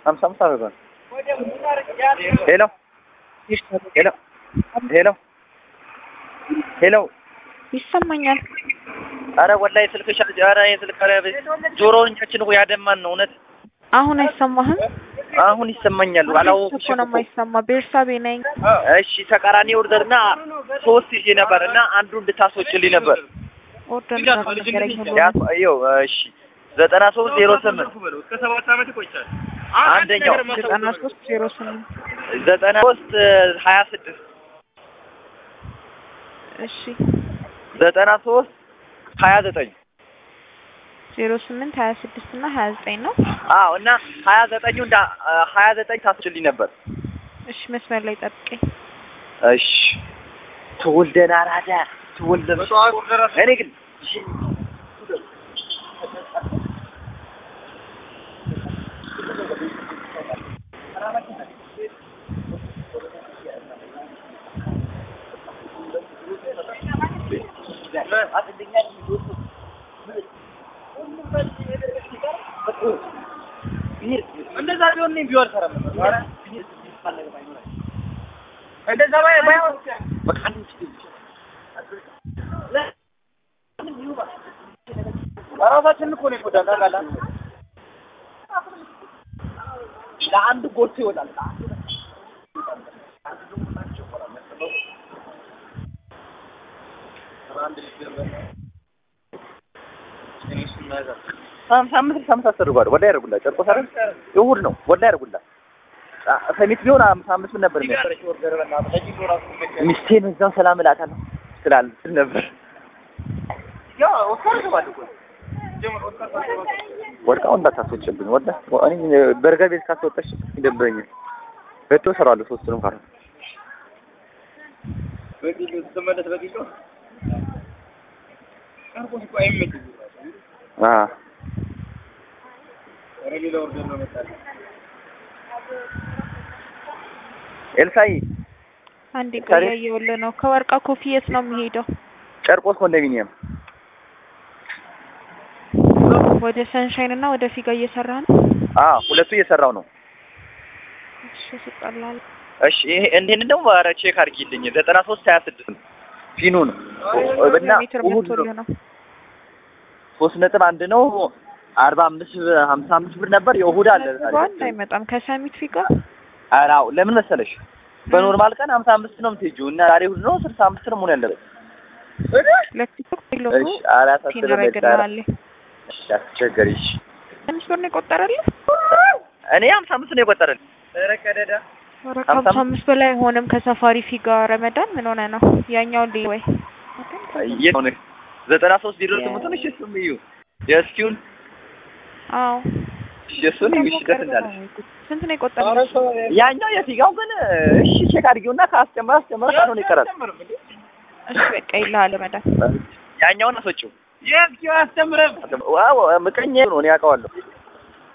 55 አድርጓል። ሄሎ ሄሎ ሄሎ ሄሎ ይሰማኛል። አረ ወላሂ ስልክሽ አረ የስልክ ጆሮዎቻችን እኮ ያደማን ነው እውነት። አሁን አይሰማህም? አሁን ይሰማኛል። አላወቅሽ እኮ ነው የማይሰማ። ቤርሳቤ ነኝ። እሺ ተቃራኒ ኦርደርና 3 ይዤ ነበርና አንዱ እንድታስወጭልኝ ነበር። ኦርደር ነገረኝ ሁሉ ያው እሺ 9308 እስከ 7 ዓመት ይቆያል። አንደኛው 9308 9326 እሺ 9329 08 26 እና 29 ነው። አዎ እና 29 እንደ 29 ታስችልኝ ነበር። እሺ መስመር ላይ ጠብቀኝ። እሺ ተወልደና አራዳ ተወልደ እኔ ግን እንደዛ ቢሆን ነው ቢወር ሰራ ነበር። እንደዛ ባይሆን በቃ ራሳችን እኮ ነው ይጎዳል። ታውቃለህ ለአንድ ጎርቶ ይወጣል። ሳምንት አስደርጓል። ወላሂ ያደርጉላ ጨርቆስ አይደል እሑድ ነው። ወላሂ ያደርጉላ ሰሚት ቢሆን 55 ምን ነበር ሚስቴን እዛው ሰላም እላታለሁ ስላል ነበር ያ ኦስካር ገባል እኮ ወርቃው እንዳታስወጭብኝ ወደ እኔ በርገር ቤት ካስወጣሽ ይደብረኛል። በቶ ሰራለሁ ሶስቱንም ካራ በዚህ ተመለስ በዚህ ነው ካርቦን እኮ አይመችም። ረቢላ ኦርደር ነው መጣለ ኤልሳይ አንዴ ቆያየውልህ ነው። ከወርቃ ኮፊ የት ነው የሚሄደው? ጨርቆስ ኮንዶሚኒየም ወደ ሰንሻይን እና ወደ ፊጋ እየሰራ ነው። ሁለቱ እየሰራው ነው። እሺ ስቀላል። እሺ ይሄ እንዴት ነው? ኧረ ቼክ አድርጊልኝ 9326 ፊኑን እና እሑድ ነው 3.1 ነው 45 55 ብር ነበር። የእሑድ አለ አንድ አይመጣም ከሰሚት ፊጋ። አራው ለምን መሰለሽ በኖርማል ቀን 55 ነው የምትሄጂው እና ዛሬ እሑድ ነው 65 ነው መሆን ያለበት። ለቲክቶክ ቢሎ እሺ አራት አስረዳለሁ። እሺ አስቸገሪሽ ትንሽ ብር ነው የቆጠረልህ? እኔ 55 ነው የቆጠረልኝ። ኧረ ከደዳ 55 በላይ ሆነም ከሳፋሪ ፊጋ ረመዳን ምን ሆነ ነው ያኛው እንዴ ወይ የሆነ 9308 ነው። እሺ እሱም እዩ የስኪውን አዎ የሱን ይሽደት እንዳለ ስንት ነው የቆጠረልህ? ያኛው የፊጋው ግን እሺ ቼክ አድርጊውና ካስጨመረ ካልሆነ ይቀራል። እሺ በቃ ይላል ረመዳን ያኛውን አስወጪው የስኪው አስተምረም ዋው ምቀኛ ነው እኔ አውቀዋለሁ።